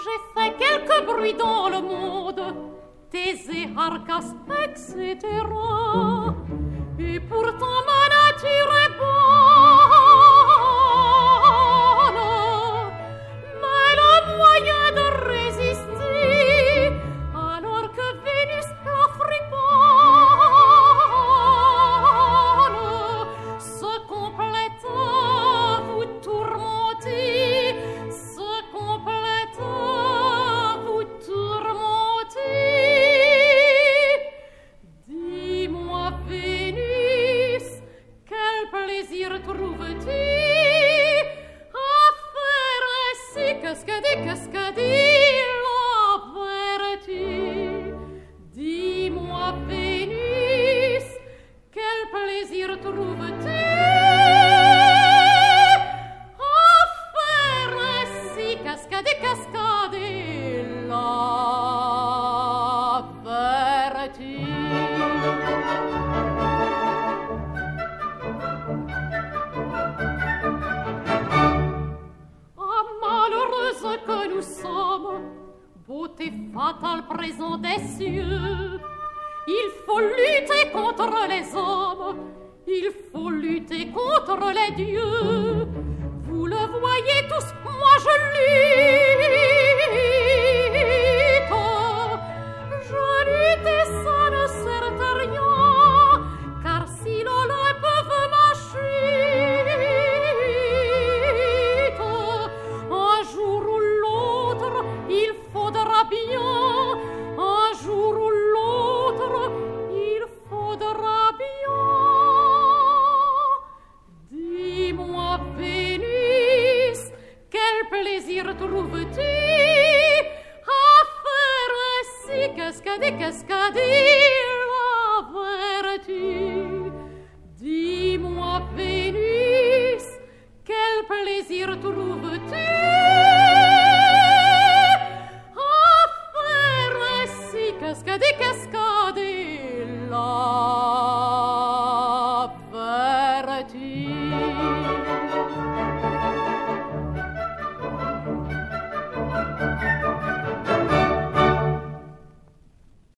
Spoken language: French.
J'ai fait quelques bruits dans le monde, Thésée, Arcas, etc. Et pourtant ma nature est bonne, mais le moyen de résister, alors que Vénus la friponne, se complète à vous tourmenter, se complète à vous tourmenter. Dis-moi, Vénus, quel plaisir trouves-tu à faire ainsi? Qu'est-ce que dit la vertu? Dis-moi, Vénus, quel plaisir trouves-tu à faire ainsi? Qu'est-ce que dit la vertu? Ah, malheureuse que nous sommes, beauté fatale présent des cieux, il faut lutter contre les hommes, il faut lutter contre les dieux. Vous le voyez tous, moi je lutte.